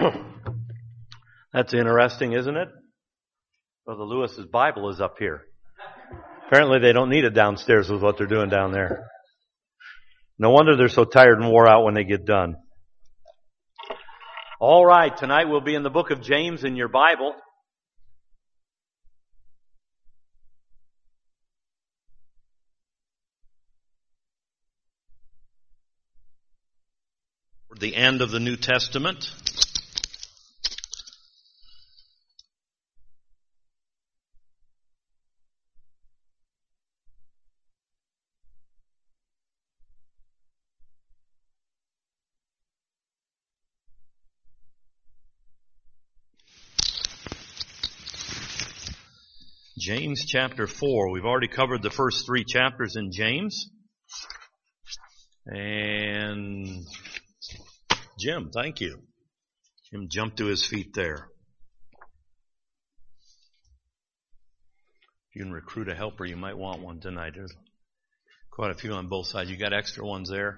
That's interesting, isn't it? Brother Lewis's Bible is up here. Apparently they don't need it downstairs with what they're doing down there. No wonder they're so tired and wore out when they get done. All right, tonight we'll be in the book of James in your Bible. The end of the New Testament. James chapter 4. We've already covered the first 3 chapters in James. And Jim, thank you. Jim jumped to his feet there. If you can recruit a helper, you might want one tonight. There's quite a few on both sides. You got extra ones there?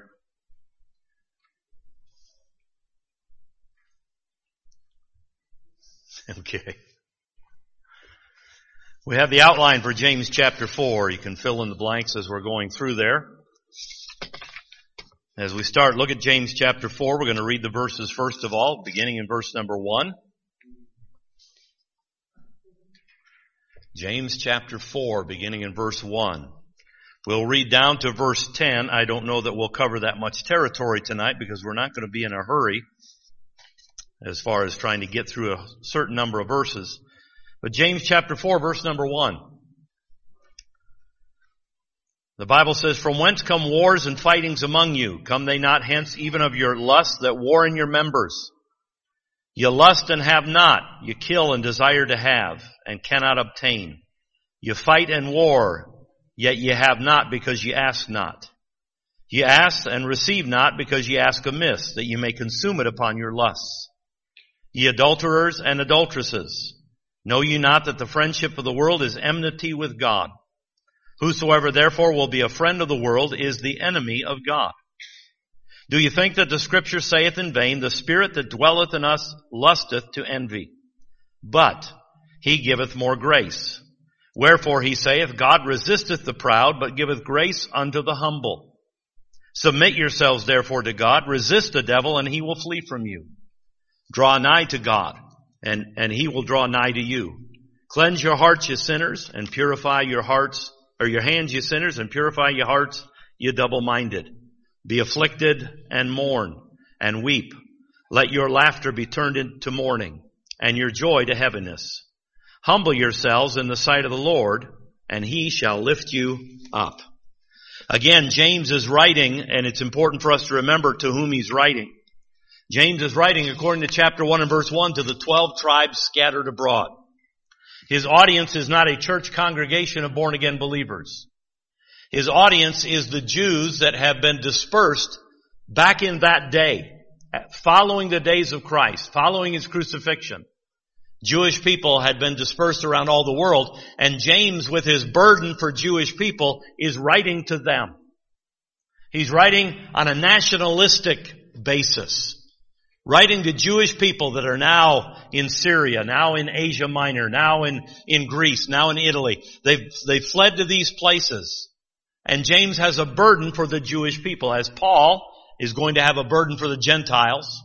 Okay. We have the outline for James chapter 4. You can fill in the blanks as we're going through there. As we start, look at James chapter 4. We're going to read the verses first of all, beginning in verse number 1. James chapter 4, beginning in verse 1. We'll read down to verse 10. I don't know that we'll cover that much territory tonight because we're not going to be in a hurry as far as trying to get through a certain number of verses. But James chapter 4, verse number 1. The Bible says, "From whence come wars and fightings among you? Come they not hence even of your lusts that war in your members? You lust and have not. You kill and desire to have, and cannot obtain. You fight and war, yet ye have not because ye ask not. Ye ask and receive not because ye ask amiss, that ye may consume it upon your lusts. Ye adulterers and adulteresses, know ye not that the friendship of the world is enmity with God? Whosoever therefore will be a friend of the world is the enemy of God. Do you think that the Scripture saith in vain, the Spirit that dwelleth in us lusteth to envy? But he giveth more grace. Wherefore he saith, God resisteth the proud, but giveth grace unto the humble. Submit yourselves therefore to God, resist the devil, and he will flee from you. Draw nigh to God, and he will draw nigh to you. Cleanse your hearts, ye sinners, and purify your hearts, or your hands, ye sinners, and purify your hearts, ye double-minded. Be afflicted and mourn and weep. Let your laughter be turned into mourning and your joy to heaviness. Humble yourselves in the sight of the Lord, and he shall lift you up." Again, James is writing, and it's important for us to remember to whom he's writing. James is writing, according to chapter 1 and verse 1, to the 12 tribes scattered abroad. His audience is not a church congregation of born-again believers. His audience is the Jews that have been dispersed back in that day, following the days of Christ, following his crucifixion. Jewish people had been dispersed around all the world, and James, with his burden for Jewish people, is writing to them. He's writing on a nationalistic basis. Writing to Jewish people that are now in Syria, now in Asia Minor, now in Greece, now in Italy. They've fled to these places. And James has a burden for the Jewish people, as Paul is going to have a burden for the Gentiles.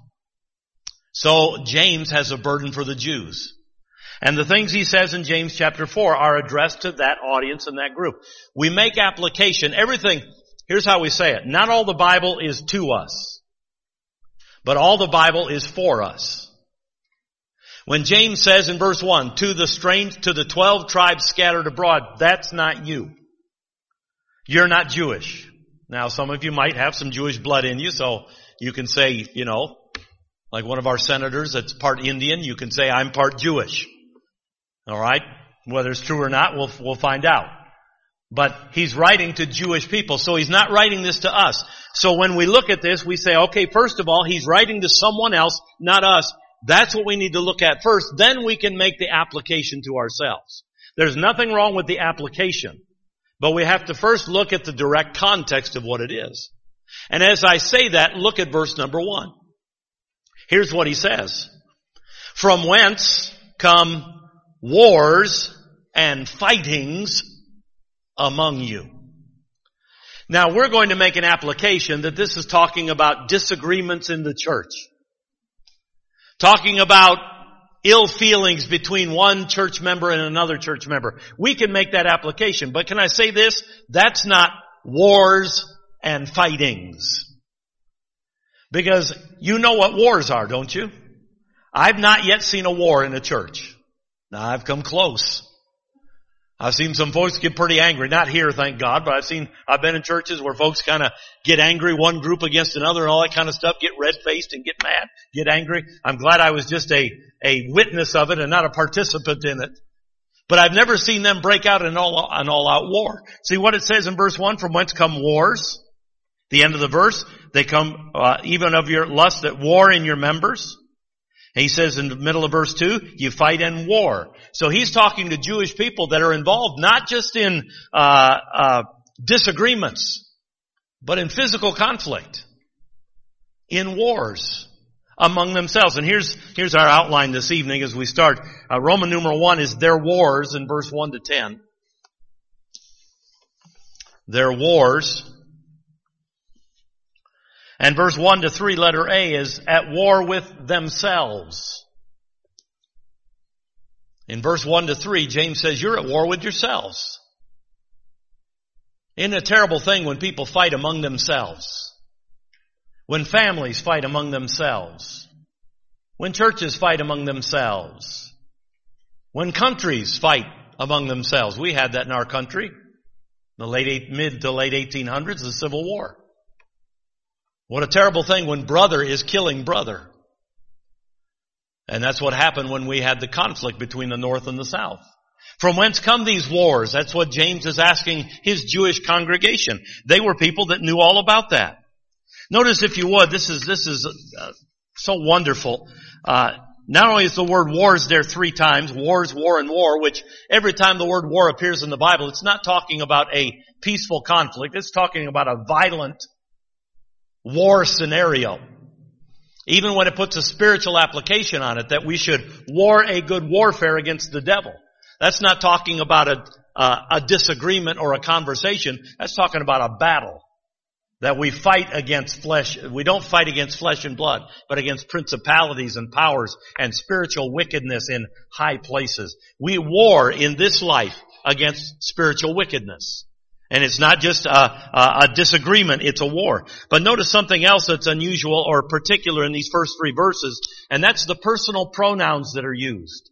So James has a burden for the Jews. And the things he says in James chapter 4 are addressed to that audience and that group. We make application. Everything, here's how we say it. Not all the Bible is to us, but all the Bible is for us. When James says in verse 1, to the 12 tribes scattered abroad, that's not you. You're not Jewish. Now, some of you might have some Jewish blood in you, so you can say, like one of our senators that's part Indian, you can say, I'm part Jewish. All right? Whether it's true or not, we'll find out. But he's writing to Jewish people, so he's not writing this to us. So when we look at this, we say, okay, first of all, he's writing to someone else, not us. That's what we need to look at first. Then we can make the application to ourselves. There's nothing wrong with the application, but we have to first look at the direct context of what it is. And as I say that, look at verse number 1. Here's what he says. From whence come wars and fightings among you. Now we're going to make an application that this is talking about disagreements in the church. Talking about ill feelings between one church member and another church member. We can make that application, but can I say this? That's not wars and fightings. Because you know what wars are, don't you? I've not yet seen a war in a church. Now I've come close. I've seen some folks get pretty angry. Not here, thank God, but I've been in churches where folks kind of get angry, one group against another and all that kind of stuff, get red-faced and get mad, get angry. I'm glad I was just a witness of it and not a participant in it. But I've never seen them break out in an all-out war. See what it says in verse 1, from whence come wars? The end of the verse, they come even of your lust that war in your members. And he says in the middle of verse 2, you fight and war. So he's talking to Jewish people that are involved not just in disagreements, but in physical conflict, in wars among themselves. And here's our outline this evening as we start. Roman numeral 1 is their wars in verse 1 to 10. Their wars. And verse 1 to 3, letter A, is at war with themselves. In verse 1 to 3, James says, you're at war with yourselves. Isn't it a terrible thing when people fight among themselves? When families fight among themselves? When churches fight among themselves? When countries fight among themselves? We had that in our country. The mid to late 1800s, the Civil War. What a terrible thing when brother is killing brother. And that's what happened when we had the conflict between the North and the South. From whence come these wars? That's what James is asking his Jewish congregation. They were people that knew all about that. Notice, if you would, this is so wonderful. Not only is the word wars there 3 times, wars, war, and war, which every time the word war appears in the Bible, it's not talking about a peaceful conflict. It's talking about a violent war scenario. Even when it puts a spiritual application on it, that we should war a good warfare against the devil. That's not talking about a disagreement or a conversation. That's talking about a battle. That we fight against flesh. We don't fight against flesh and blood, but against principalities and powers and spiritual wickedness in high places. We war in this life against spiritual wickedness. And it's not just a disagreement, it's a war. But notice something else that's unusual or particular in these first 3 verses, and that's the personal pronouns that are used.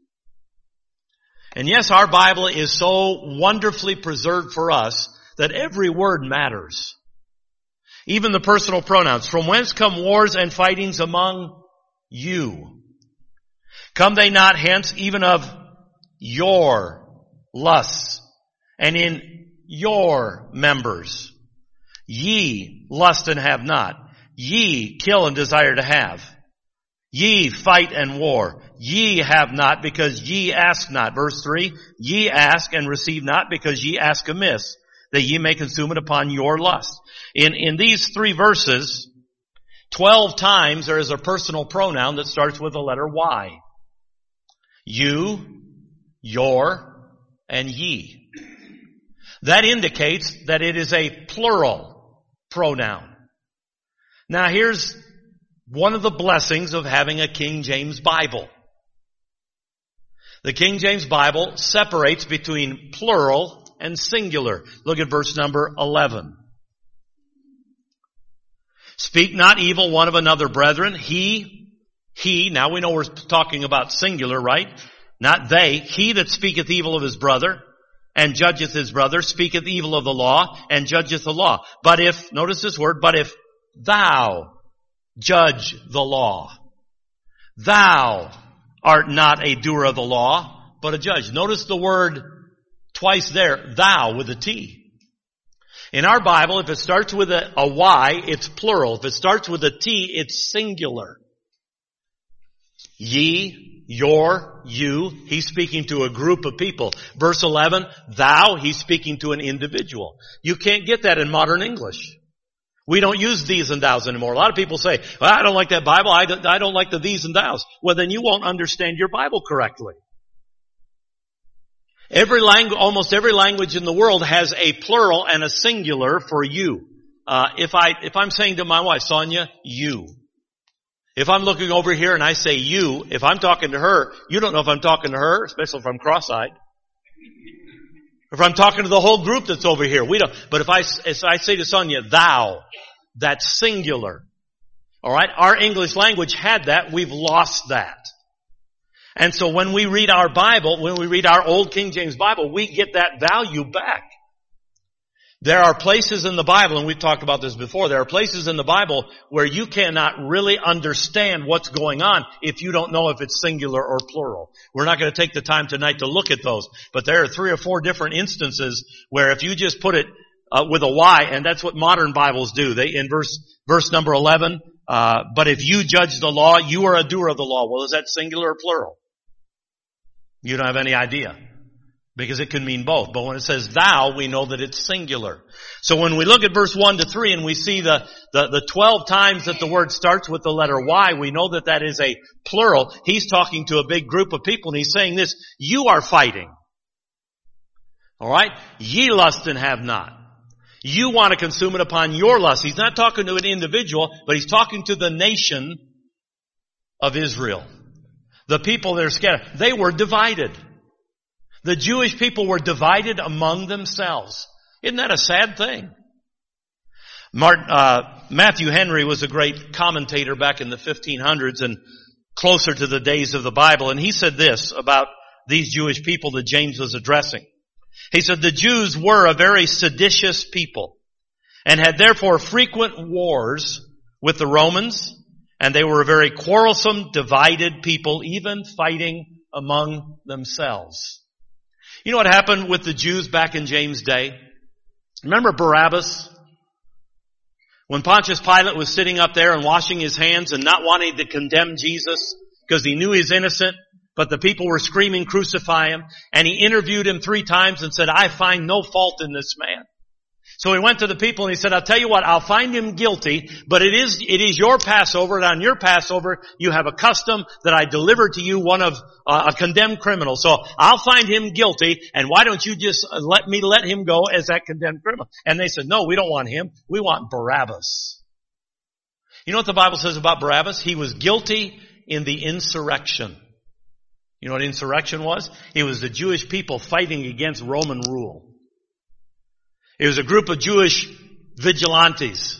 And yes, our Bible is so wonderfully preserved for us that every word matters. Even the personal pronouns. From whence come wars and fightings among you? Come they not hence even of your lusts and in your members? Ye lust and have not. Ye kill and desire to have. Ye fight and war. Ye have not because ye ask not. Verse 3, ye ask and receive not because ye ask amiss, that ye may consume it upon your lust. In these 3 verses, 12 times there is a personal pronoun that starts with the letter Y. You, your, and ye. That indicates that it is a plural pronoun. Now here's one of the blessings of having a King James Bible. The King James Bible separates between plural and singular. Look at verse number 11. Speak not evil one of another, brethren. He, now we know we're talking about singular, right? Not they. He that speaketh evil of his brother and judgeth his brother speaketh evil of the law and judgeth the law. But if, notice this word, but if thou judge the law, thou art not a doer of the law, but a judge. Notice the word twice there, thou with a T. In our Bible, if it starts with a Y, it's plural. If it starts with a T, it's singular. Ye, your, you, he's speaking to a group of people. Verse 11, thou, he's speaking to an individual. You can't get that in modern English. We don't use these and thous anymore. A lot of people say, well, I don't like that Bible. I don't like the these and thous. Well, then you won't understand your Bible correctly. Almost every language in the world has a plural and a singular for you. If I'm saying to my wife, Sonia, you. If I'm looking over here and I say you, if I'm talking to her, you don't know if I'm talking to her, especially if I'm cross-eyed. If I'm talking to the whole group that's over here, we don't. But if I say to Sonia, thou, that's singular. Alright? Our English language had that. We've lost that. And so when we read our Bible, when we read our old King James Bible, we get that value back. There are places in the Bible, and we've talked about this before, there are places in the Bible where you cannot really understand what's going on if you don't know if it's singular or plural. We're not going to take the time tonight to look at those, but there are 3 or 4 different instances where if you just put it with a Y, and that's what modern Bibles do. They, in verse number 11, but if you judge the law, you are a doer of the law. Well, is that singular or plural? You don't have any idea. Because it can mean both. But when it says thou, we know that it's singular. So when we look at verse 1 to 3 and we see the 12 times that the word starts with the letter Y, we know that that is a plural. He's talking to a big group of people and he's saying this, you are fighting. Alright? Ye lust and have not. You want to consume it upon your lust. He's not talking to an individual, but he's talking to the nation of Israel. The people that are scattered. They were divided. The Jewish people were divided among themselves. Isn't that a sad thing? Matthew Henry was a great commentator back in the 1500s and closer to the days of the Bible. And he said this about these Jewish people that James was addressing. He said, the Jews were a very seditious people and had therefore frequent wars with the Romans. And they were a very quarrelsome, divided people, even fighting among themselves. You know what happened with the Jews back in James' day? Remember Barabbas? When Pontius Pilate was sitting up there and washing his hands and not wanting to condemn Jesus because he knew he's innocent, but the people were screaming, crucify him. And he interviewed him 3 times and said, I find no fault in this man. So he went to the people and he said, I'll tell you what, I'll find him guilty, but it is your Passover, and on your Passover you have a custom that I delivered to you, one of a condemned criminal. So I'll find him guilty, and why don't you just let him go as that condemned criminal? And they said, no, we don't want him. We want Barabbas. You know what the Bible says about Barabbas? He was guilty in the insurrection. You know what insurrection was? It was the Jewish people fighting against Roman rule. It was a group of Jewish vigilantes,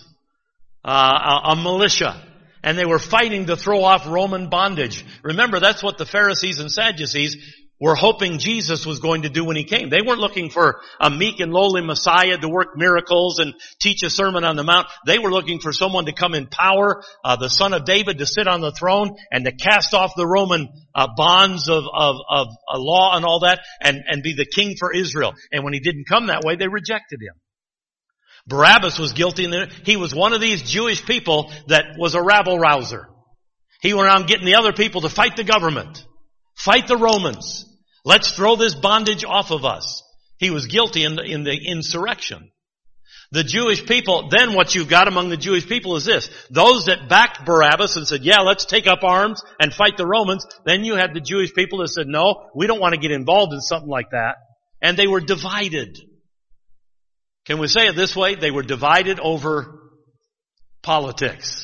a militia, and they were fighting to throw off Roman bondage. Remember, that's what the Pharisees and Sadducees were hoping Jesus was going to do when he came. They weren't looking for a meek and lowly Messiah to work miracles and teach a sermon on the mount. They were looking for someone to come in power, the son of David, to sit on the throne and to cast off the Roman bonds of law and all that and be the king for Israel. And when he didn't come that way, they rejected him. Barabbas was guilty. He was one of these Jewish people that was a rabble-rouser. He went around getting the other people to fight the government, fight the Romans. Let's throw this bondage off of us. He was guilty in the insurrection. The Jewish people, then what you got among the Jewish people is this. Those that backed Barabbas and said, yeah, let's take up arms and fight the Romans. Then you had the Jewish people that said, no, we don't want to get involved in something like that. And they were divided. Can we say it this way? They were divided over politics.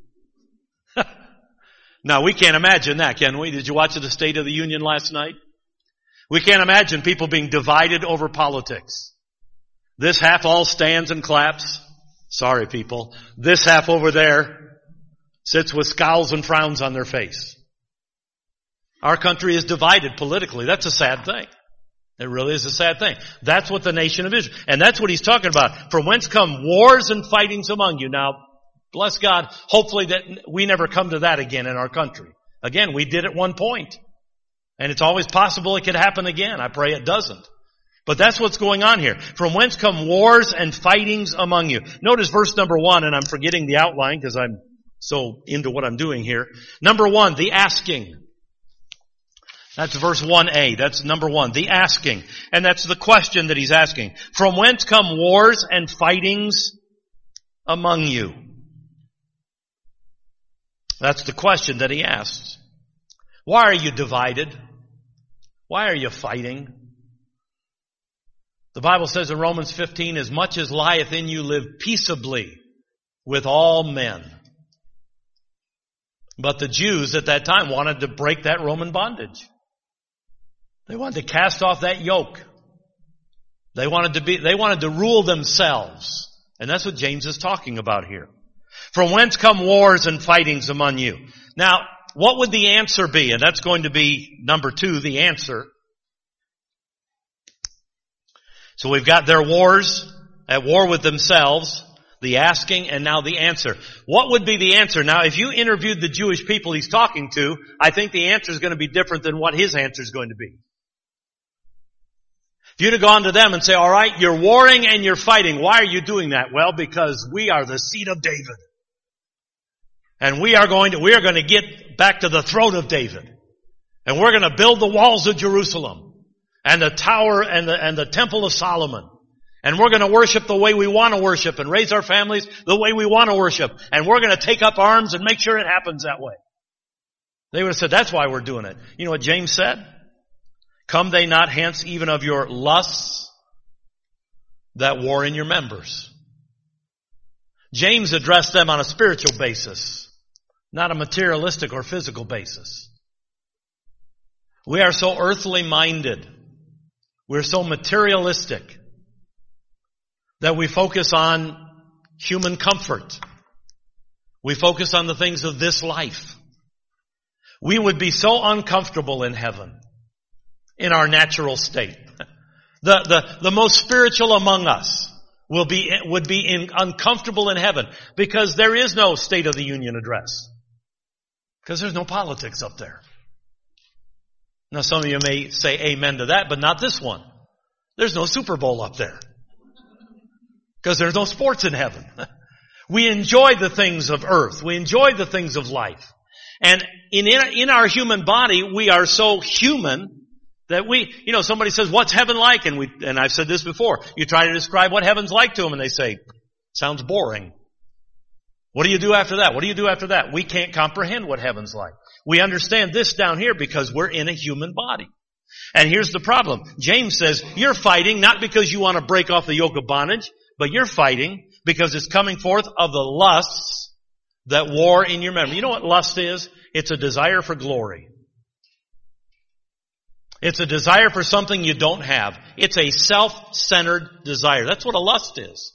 Now, we can't imagine that, can we? Did you watch the State of the Union last night? We can't imagine people being divided over politics. This half all stands and claps. Sorry, people. This half over there sits with scowls and frowns on their face. Our country is divided politically. That's a sad thing. It really is a sad thing. That's what the nation of Israel, and that's what he's talking about. From whence come wars and fightings among you. Now, bless God, hopefully that we never come to that again in our country. Again, we did at one point. And it's always possible it could happen again. I pray it doesn't. But that's what's going on here. From whence come wars and fightings among you. Notice verse number 1, and I'm forgetting the outline because I'm so into what I'm doing here. Number 1, the asking. That's verse 1a. That's number 1, the asking. And that's the question that he's asking. From whence come wars and fightings among you? That's the question that he asks. Why are you divided? Why are you fighting? The Bible says in Romans 15, as much as lieth in you, live peaceably with all men. But the Jews at that time wanted to break that Roman bondage. They wanted to cast off that yoke. They wanted to rule themselves. And that's what James is talking about here. From whence come wars and fightings among you? Now, what would the answer be? And that's going to be number 2, the answer. So we've got their wars, at war with themselves, the asking, and now the answer. What would be the answer? Now, if you interviewed the Jewish people he's talking to, I think the answer is going to be different than what his answer is going to be. If you'd have gone to them and say, all right, you're warring and you're fighting. Why are you doing that? Well, because we are the seed of David. And we are going to get back to the throne of David. And we're going to build the walls of Jerusalem and the tower and the temple of Solomon. And we're going to worship the way we want to worship and raise our families the way we want to worship. And we're going to take up arms and make sure it happens that way. They would have said, that's why we're doing it. You know what James said? Come they not hence even of your lusts that war in your members. James addressed them on a spiritual basis, not a materialistic or physical basis. We are so earthly minded. We're so materialistic that we focus on human comfort. We focus on the things of this life. We would be so uncomfortable in heaven, in our natural state. The most spiritual among us would be uncomfortable in heaven because there is no State of the Union address. Because there's no politics up there. Now some of you may say amen to that, but not this one. There's no Super Bowl up there. Because there's no sports in heaven. We enjoy the things of earth. We enjoy the things of life. And in our human body, we are so human that somebody says, what's heaven like? And I've said this before. You try to describe what heaven's like to them and they say, sounds boring. What do you do after that? What do you do after that? We can't comprehend what heaven's like. We understand this down here because we're in a human body. And here's the problem. James says, you're fighting not because you want to break off the yoke of bondage, but you're fighting because it's coming forth of the lusts that war in your memory. You know what lust is? It's a desire for glory. It's a desire for something you don't have. It's a self-centered desire. That's what a lust is.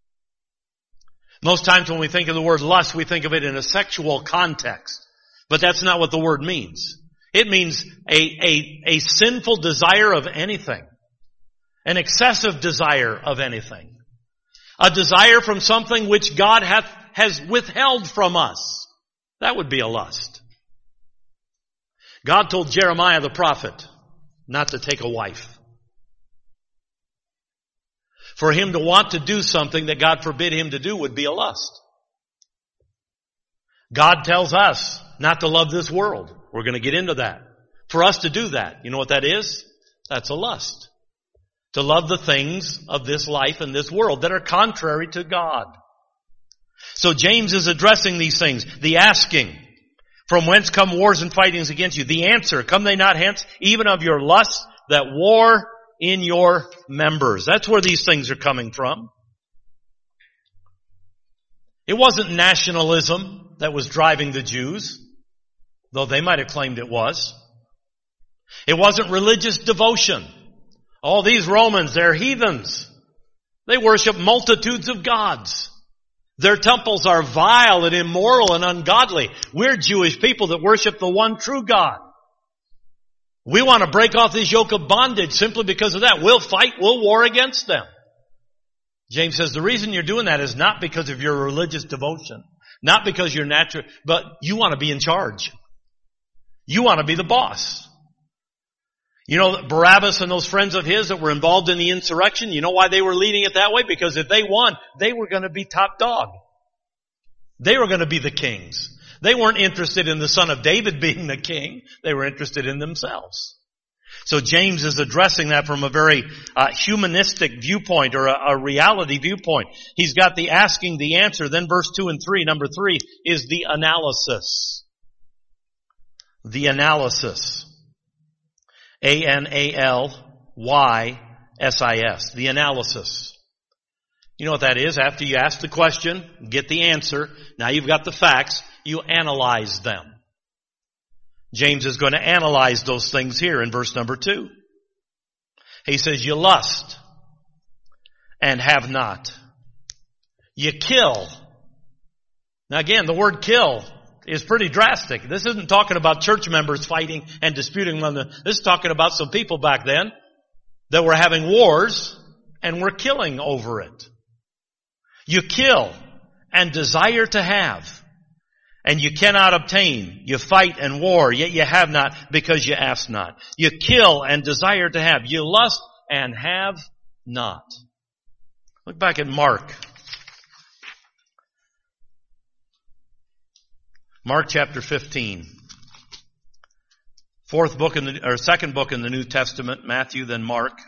Most times when we think of the word lust, we think of it in a sexual context. But that's not what the word means. It means a sinful desire of anything. An excessive desire of anything. A desire from something which God has withheld from us. That would be a lust. God told Jeremiah the prophet not to take a wife. For him to want to do something that God forbid him to do would be a lust. God tells us not to love this world. We're going to get into that. For us to do that, you know what that is? That's a lust. To love the things of this life and this world that are contrary to God. So James is addressing these things. The asking, from whence come wars and fightings against you? The answer, come they not hence, even of your lusts that war in your members. That's where these things are coming from. It wasn't nationalism that was driving the Jews, though they might have claimed it was. It wasn't religious devotion. All these Romans, they're heathens. They worship multitudes of gods. Their temples are vile and immoral and ungodly. We're Jewish people that worship the one true God. We want to break off this yoke of bondage simply because of that. We'll fight, we'll war against them. James says the reason you're doing that is not because of your religious devotion, not because you're natural, but you want to be in charge. You want to be the boss. You know, Barabbas and those friends of his that were involved in the insurrection, you know why they were leading it that way? Because if they won, they were going to be top dog. They were going to be the kings. They weren't interested in the son of David being the king. They were interested in themselves. So James is addressing that from a very humanistic viewpoint, or a reality viewpoint. He's got the asking, the answer. Then verse 2 and 3, number 3, is the analysis. The analysis. A-N-A-L-Y-S-I-S. The analysis. You know what that is? After you ask the question, get the answer, now you've got the facts, you analyze them. James is going to analyze those things here in verse number 2. He says, you lust and have not. You kill. Now again, the word kill is pretty drastic. This isn't talking about church members fighting and disputing among them. This is talking about some people back then that were having wars and were killing over it. You kill and desire to have, and you cannot obtain. You fight and war, yet you have not because you ask not. You kill and desire to have. You lust and have not. Look back at Mark. Mark chapter 15. Second book in the New Testament, Matthew, then Mark.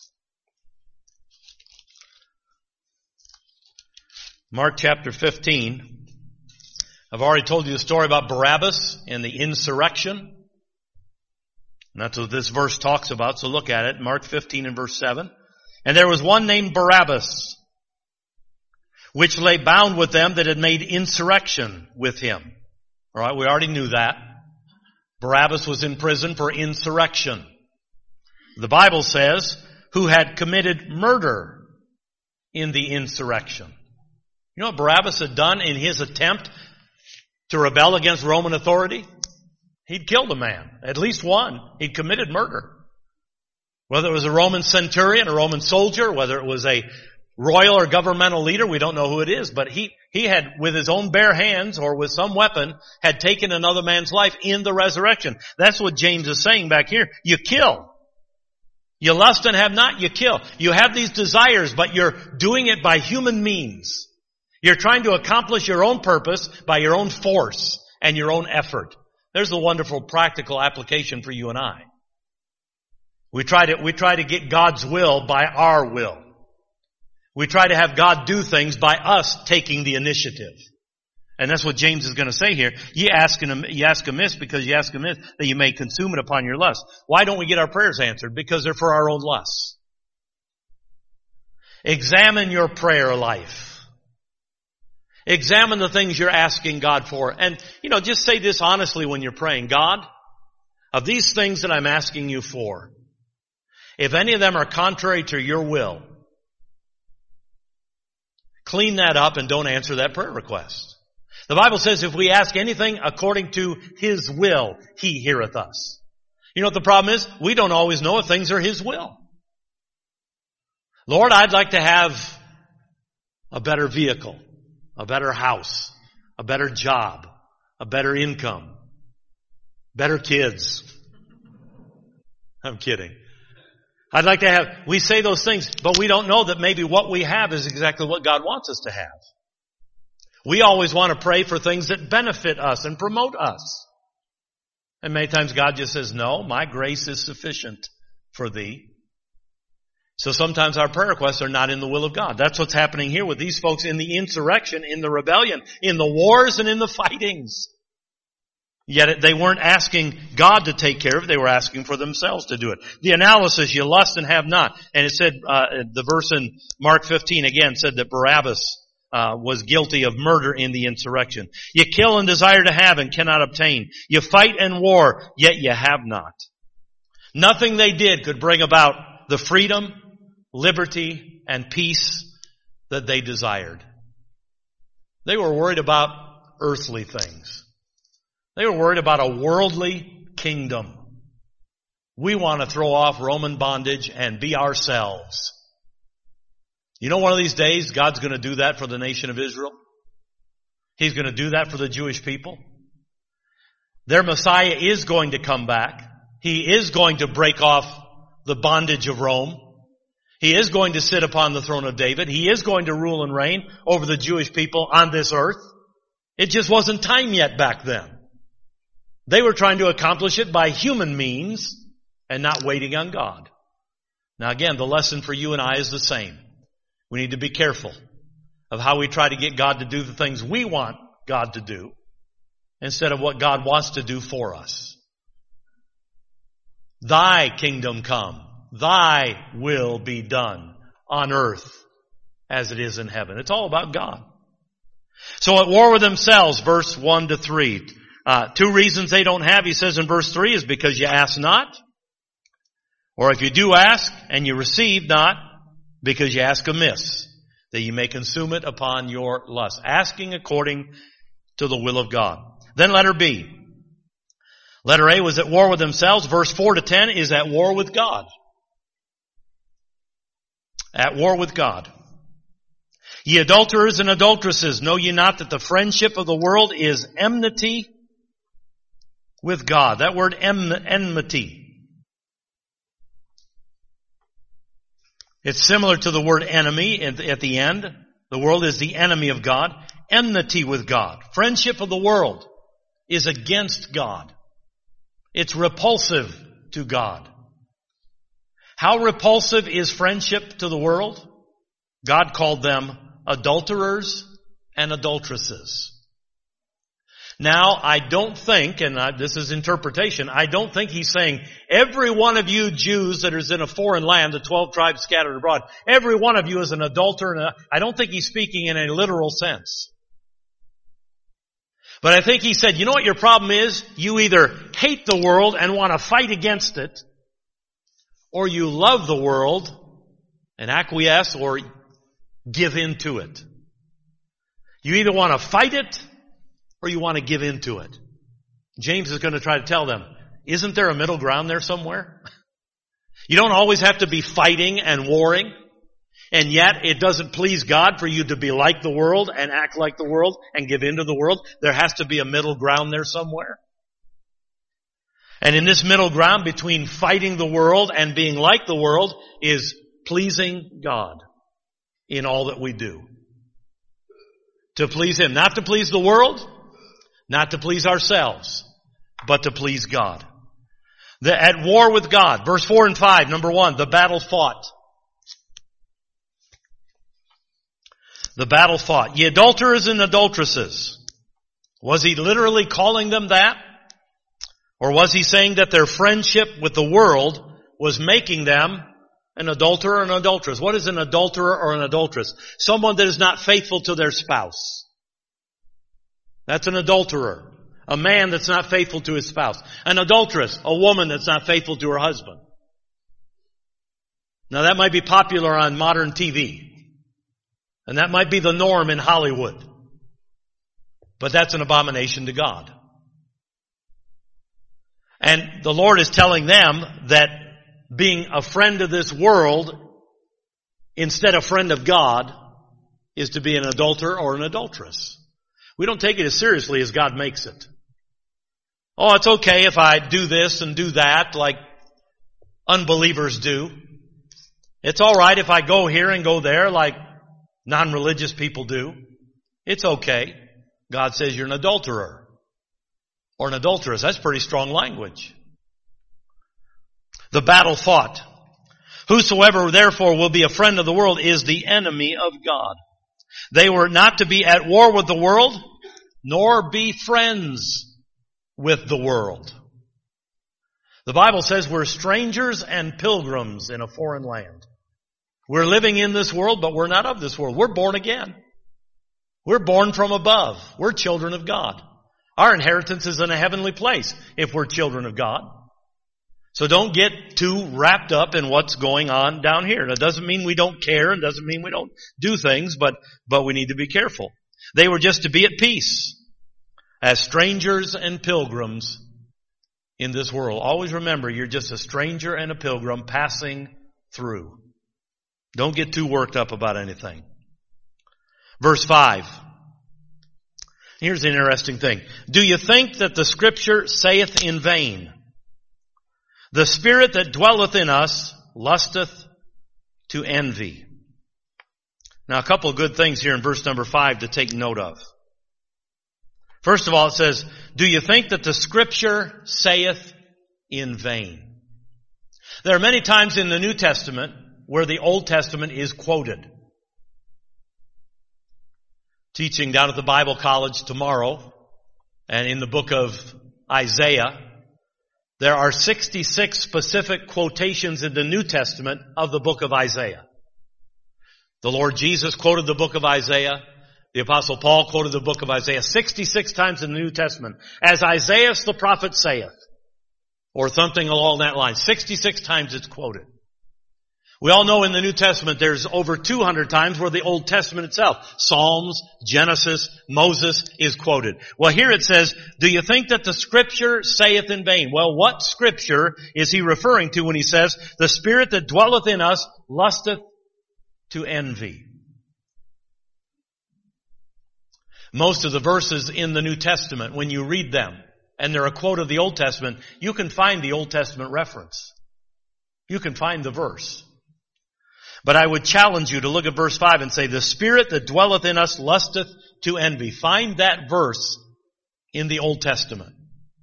Mark chapter 15. I've already told you the story about Barabbas and the insurrection. And that's what this verse talks about, so look at it. Mark 15 and verse 7. And there was one named Barabbas, which lay bound with them that had made insurrection with him. All right, we already knew that. Barabbas was in prison for insurrection. The Bible says, who had committed murder in the insurrection. You know what Barabbas had done in his attempt to rebel against Roman authority? He'd killed a man, at least one. He'd committed murder. Whether it was a Roman centurion, a Roman soldier, whether it was a royal or governmental leader, we don't know who it is, but he had, with his own bare hands or with some weapon, had taken another man's life in the resurrection. That's what James is saying back here. You kill. You lust and have not, you kill. You have these desires, but you're doing it by human means. You're trying to accomplish your own purpose by your own force and your own effort. There's a wonderful practical application for you and I. We try to get God's will by our will. We try to have God do things by us taking the initiative. And that's what James is going to say here. You ask amiss because you ask amiss that you may consume it upon your lust. Why don't we get our prayers answered? Because they're for our own lusts. Examine your prayer life. Examine the things you're asking God for. And, just say this honestly when you're praying. God, of these things that I'm asking you for, if any of them are contrary to your will, clean that up and don't answer that prayer request. The Bible says if we ask anything according to His will, He heareth us. You know what the problem is? We don't always know if things are His will. Lord, I'd like to have a better vehicle, a better house, a better job, a better income, better kids. I'm kidding. I'd like to have, we say those things, but we don't know that maybe what we have is exactly what God wants us to have. We always want to pray for things that benefit us and promote us. And many times God just says, no, my grace is sufficient for thee. So sometimes our prayer requests are not in the will of God. That's what's happening here with these folks in the insurrection, in the rebellion, in the wars and in the fightings. Yet they weren't asking God to take care of it. They were asking for themselves to do it. The analysis, you lust and have not. And it said, the verse in Mark 15 again said that Barabbas was guilty of murder in the insurrection. You kill and desire to have and cannot obtain. You fight and war, yet you have not. Nothing they did could bring about the freedom, liberty, and peace that they desired. They were worried about earthly things. They were worried about a worldly kingdom. We want to throw off Roman bondage and be ourselves. You know, one of these days, God's going to do that for the nation of Israel. He's going to do that for the Jewish people. Their Messiah is going to come back. He is going to break off the bondage of Rome. He is going to sit upon the throne of David. He is going to rule and reign over the Jewish people on this earth. It just wasn't time yet back then. They were trying to accomplish it by human means, and not waiting on God. Now again, the lesson for you and I is the same. We need to be careful of how we try to get God to do the things we want God to do instead of what God wants to do for us. Thy kingdom come, thy will be done on earth as it is in heaven. It's all about God. So at war with themselves, verse 1 to 3. 2 reasons they don't have, he says in verse 3, is because you ask not. Or if you do ask and you receive not, because you ask amiss, that you may consume it upon your lust. Asking according to the will of God. Then letter B. Letter A was at war with themselves. Verse 4 to 10 is at war with God. At war with God. Ye adulterers and adulteresses, know ye not that the friendship of the world is enmity with God? That word enmity. It's similar to the word enemy at the end. The world is the enemy of God. Enmity with God. Friendship of the world is against God. It's repulsive to God. How repulsive is friendship to the world? God called them adulterers and adulteresses. Now, I don't think, and this is interpretation, I don't think he's saying every one of you Jews that is in a foreign land, the 12 tribes scattered abroad, every one of you is an adulterer. I don't think he's speaking in a literal sense. But I think he said, you know what your problem is? You either hate the world and want to fight against it, or you love the world and acquiesce or give in to it. You either want to fight it or you want to give in to it. James is going to try to tell them, isn't there a middle ground there somewhere? You don't always have to be fighting and warring, and yet it doesn't please God for you to be like the world and act like the world and give in to the world. There has to be a middle ground there somewhere. And in this middle ground between fighting the world and being like the world is pleasing God in all that we do. To please Him. Not to please the world, not to please ourselves, but to please God. At war with God. Verse 4 and 5, number 1, the battle fought. The battle fought. Ye adulterers and adulteresses. Was he literally calling them that? Or was he saying that their friendship with the world was making them an adulterer or an adulteress? What is an adulterer or an adulteress? Someone that is not faithful to their spouse. That's an adulterer. A man that's not faithful to his spouse. An adulteress, a woman that's not faithful to her husband. Now that might be popular on modern TV. And that might be the norm in Hollywood. But that's an abomination to God. And the Lord is telling them that being a friend of this world instead of friend of God is to be an adulterer or an adulteress. We don't take it as seriously as God makes it. Oh, it's okay if I do this and do that like unbelievers do. It's all right if I go here and go there like non-religious people do. It's okay. God says you're an adulterer or an adulteress. That's pretty strong language. The battle fought. Whosoever therefore will be a friend of the world is the enemy of God. They were not to be at war with the world, nor be friends with the world. The Bible says we're strangers and pilgrims in a foreign land. We're living in this world, but we're not of this world. We're born again. We're born from above. We're children of God. Our inheritance is in a heavenly place if we're children of God. So don't get too wrapped up in what's going on down here. That doesn't mean we don't care and doesn't mean we don't do things, but we need to be careful. They were just to be at peace as strangers and pilgrims in this world. Always remember, you're just a stranger and a pilgrim passing through. Don't get too worked up about anything. Verse 5. Here's an interesting thing. Do you think that the Scripture saith in vain, the Spirit that dwelleth in us lusteth to envy? Now a couple of good things here in verse number 5 to take note of. First of all, it says, do you think that the Scripture saith in vain? There are many times in the New Testament where the Old Testament is quoted. Teaching down at the Bible College tomorrow, and in the book of Isaiah, there are 66 specific quotations in the New Testament of the book of Isaiah. The Lord Jesus quoted the book of Isaiah. The Apostle Paul quoted the book of Isaiah 66 times in the New Testament. As Isaiah the prophet saith, or something along that line. 66 times it's quoted. We all know in the New Testament there's over 200 times where the Old Testament itself, Psalms, Genesis, Moses is quoted. Well, here it says, do you think that the Scripture saith in vain? Well, what Scripture is he referring to when he says, the Spirit that dwelleth in us lusteth to envy? Most of the verses in the New Testament, when you read them, and they're a quote of the Old Testament, you can find the Old Testament reference. You can find the verse. But I would challenge you to look at verse 5 and say, the Spirit that dwelleth in us lusteth to envy. Find that verse in the Old Testament.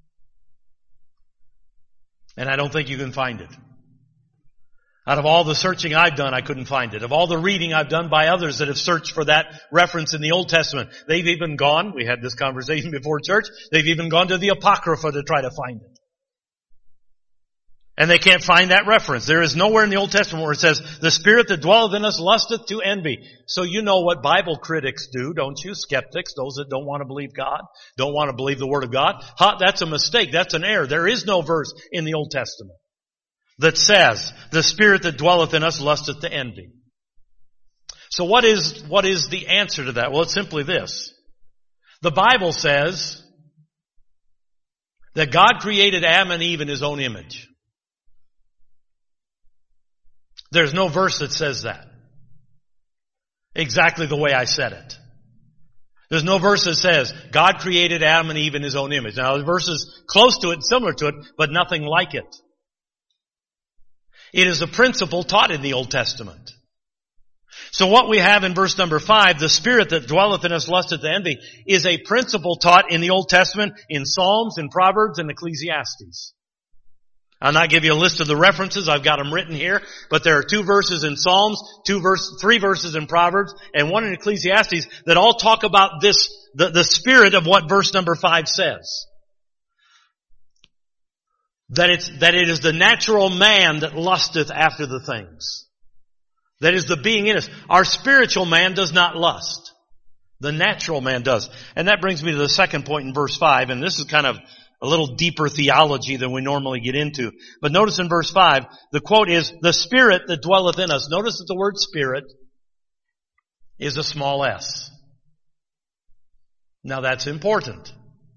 And I don't think you can find it. Out of all the searching I've done, I couldn't find it. Of all the reading I've done by others that have searched for that reference in the Old Testament, they've even gone, we had this conversation before church, they've even gone to the Apocrypha to try to find it. And they can't find that reference. There is nowhere in the Old Testament where it says, the Spirit that dwelleth in us lusteth to envy. So you know what Bible critics do, don't you? Skeptics, those that don't want to believe God, don't want to believe the Word of God. That's a mistake. That's an error. There is no verse in the Old Testament that says, the Spirit that dwelleth in us lusteth to envy. So what is the answer to that? Well, it's simply this. The Bible says that God created Adam and Eve in His own image. There's no verse that says that. Exactly the way I said it. There's no verse that says, God created Adam and Eve in His own image. Now, there's verses close to it, similar to it, but nothing like it. It is a principle taught in the Old Testament. So what we have in verse number 5, the Spirit that dwelleth in us lusteth to envy, is a principle taught in the Old Testament, in Psalms, in Proverbs, and Ecclesiastes. I'll not give you a list of the references. I've got them written here. But there are 2 verses in Psalms, 3 verses in Proverbs, and 1 in Ecclesiastes that all talk about this, the spirit of what verse number 5 says. That it is the natural man that lusteth after the things. That is the being in us. Our spiritual man does not lust. The natural man does. And that brings me to the second point in verse 5, and this is kind of a little deeper theology than we normally get into. But notice in verse 5, the quote is, the Spirit that dwelleth in us. Notice that the word Spirit is a small s. Now that's important.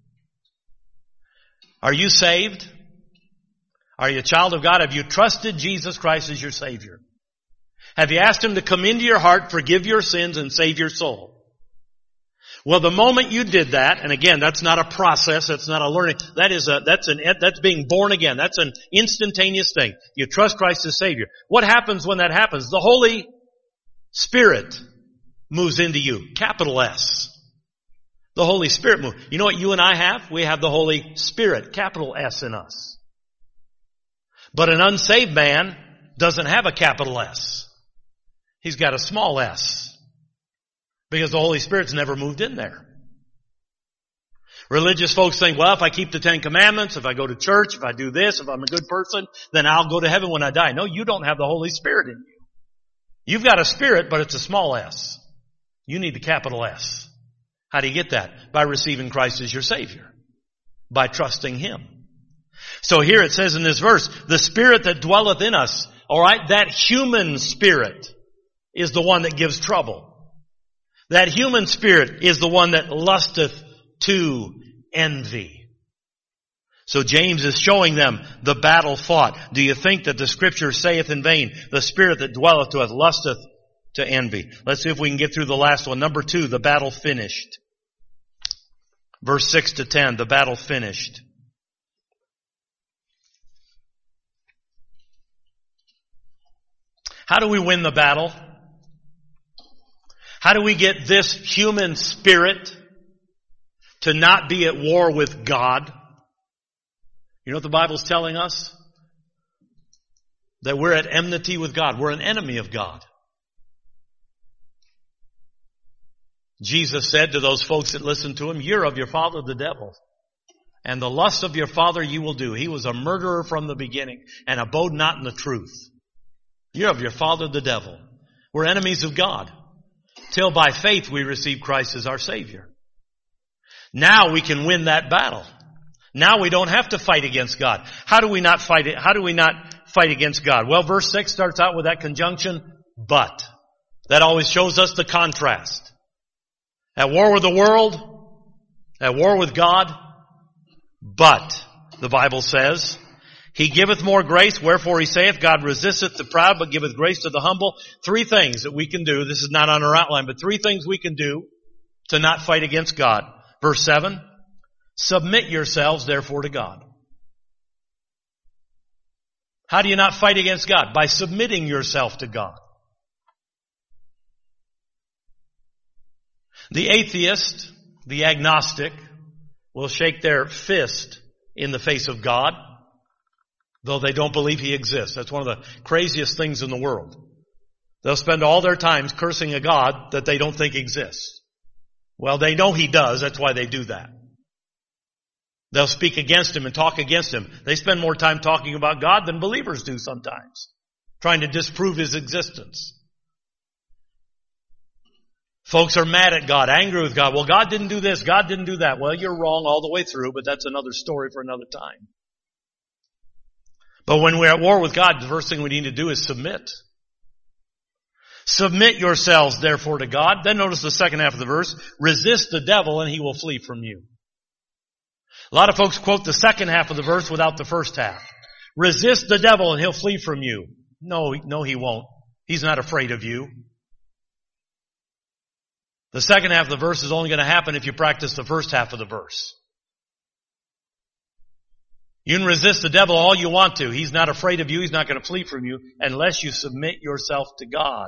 Are you saved? Are you a child of God? Have you trusted Jesus Christ as your Savior? Have you asked Him to come into your heart, forgive your sins, and save your soul? Well, the moment you did that, and again, that's not a process, that's not a learning, that's being born again. That's an instantaneous thing. You trust Christ as Savior. What happens when that happens? The Holy Spirit moves into you. Capital S. The Holy Spirit moves. You know what you and I have? We have the Holy Spirit, capital S in us. But an unsaved man doesn't have a capital S. He's got a small s. Because the Holy Spirit's never moved in there. Religious folks think, well, if I keep the 10 Commandments, if I go to church, if I do this, if I'm a good person, then I'll go to heaven when I die. No, you don't have the Holy Spirit in you. You've got a spirit, but it's a small s. You need the capital S. How do you get that? By receiving Christ as your Savior. By trusting Him. So here it says in this verse, the Spirit that dwelleth in us, alright, that human spirit is the one that gives trouble. That human spirit is the one that lusteth to envy. So James is showing them the battle fought. Do you think that the Scripture saith in vain, the Spirit that dwelleth to us lusteth to envy? Let's see if we can get through the last one. Number 2, the battle finished. Verse 6 to 10, the battle finished. How do we win the battle? How do we get this human spirit to not be at war with God? You know what the Bible's telling us? that we're at enmity with God. We're an enemy of God. Jesus said to those folks that listened to him, you're of your father the devil, and the lust of your father you will do. He was a murderer from the beginning and abode not in the truth. You're of your father the devil. We're enemies of God, till by faith we receive Christ as our Savior. Now we can win that battle. Now we don't have to fight against God. How do we not fight it? How do we not fight against God? Well, verse 6 starts out with that conjunction, but. That always shows us the contrast. At war with the world, at war with God, but, the Bible says, He giveth more grace, wherefore He saith, God resisteth the proud, but giveth grace to the humble. 3 things that we can do. This is not on our outline, but 3 things we can do to not fight against God. Verse 7, submit yourselves therefore to God. How do you not fight against God? By submitting yourself to God. The atheist, the agnostic, will shake their fist in the face of God, though they don't believe He exists. That's one of the craziest things in the world. They'll spend all their time cursing a God that they don't think exists. Well, they know He does. That's why they do that. They'll speak against Him and talk against Him. They spend more time talking about God than believers do sometimes, trying to disprove His existence. Folks are mad at God, angry with God. Well, God didn't do this, God didn't do that. Well, you're wrong all the way through, but that's another story for another time. But when we're at war with God, the first thing we need to do is submit. Submit yourselves, therefore, to God. Then notice the second half of the verse. Resist the devil and he will flee from you. A lot of folks quote the second half of the verse without the first half. Resist the devil and he'll flee from you. No, he won't. He's not afraid of you. The second half of the verse is only going to happen if you practice the first half of the verse. You can resist the devil all you want to. He's not afraid of you. He's not going to flee from you unless you submit yourself to God.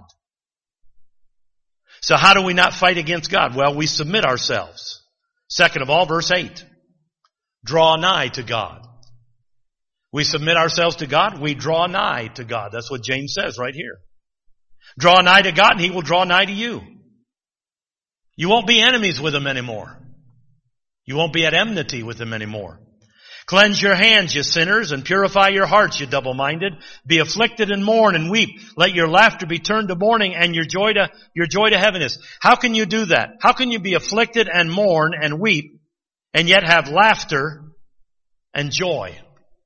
So how do we not fight against God? Well, we submit ourselves. Second of all, verse 8. Draw nigh to God. We submit ourselves to God. We draw nigh to God. That's what James says right here. Draw nigh to God and He will draw nigh to you. You won't be enemies with Him anymore. You won't be at enmity with Him anymore. Cleanse your hands, you sinners, and purify your hearts, you double-minded. Be afflicted and mourn and weep. Let your laughter be turned to mourning and your joy to heaviness. How can you do that? How can you be afflicted and mourn and weep and yet have laughter and joy?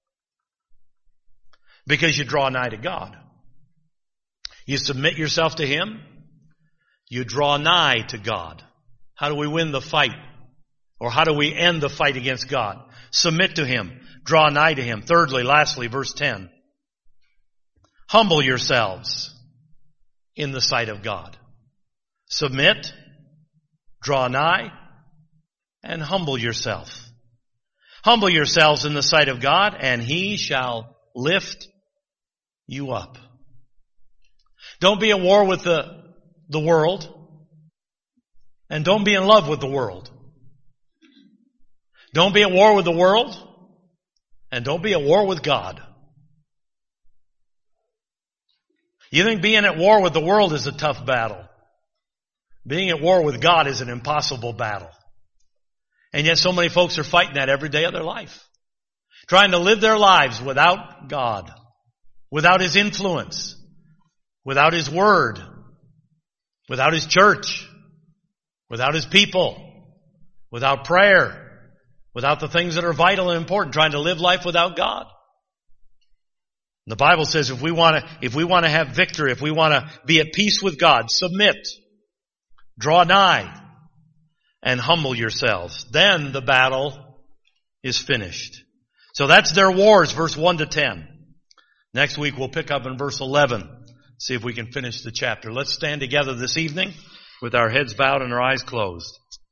Because you draw nigh to God. You submit yourself to Him. You draw nigh to God. How do we win the fight? Or how do we end the fight against God? Submit to Him. Draw nigh to Him. Thirdly, lastly, verse 10. Humble yourselves in the sight of God. Submit, draw nigh, and humble yourself. Humble yourselves in the sight of God, and He shall lift you up. Don't be at war with the world, and don't be in love with the world. Don't be at war with the world, and don't be at war with God. You think being at war with the world is a tough battle. Being at war with God is an impossible battle. And yet so many folks are fighting that every day of their life. Trying to live their lives without God, without His influence, without His Word, without His church, without His people, without prayer, without the things that are vital and important, trying to live life without God. The Bible says if we want to have victory, if we want to be at peace with God, submit, draw nigh, and humble yourselves. Then the battle is finished. So that's their wars, verse 1 to 10. Next week we'll pick up in verse 11, see if we can finish the chapter. Let's stand together this evening with our heads bowed and our eyes closed.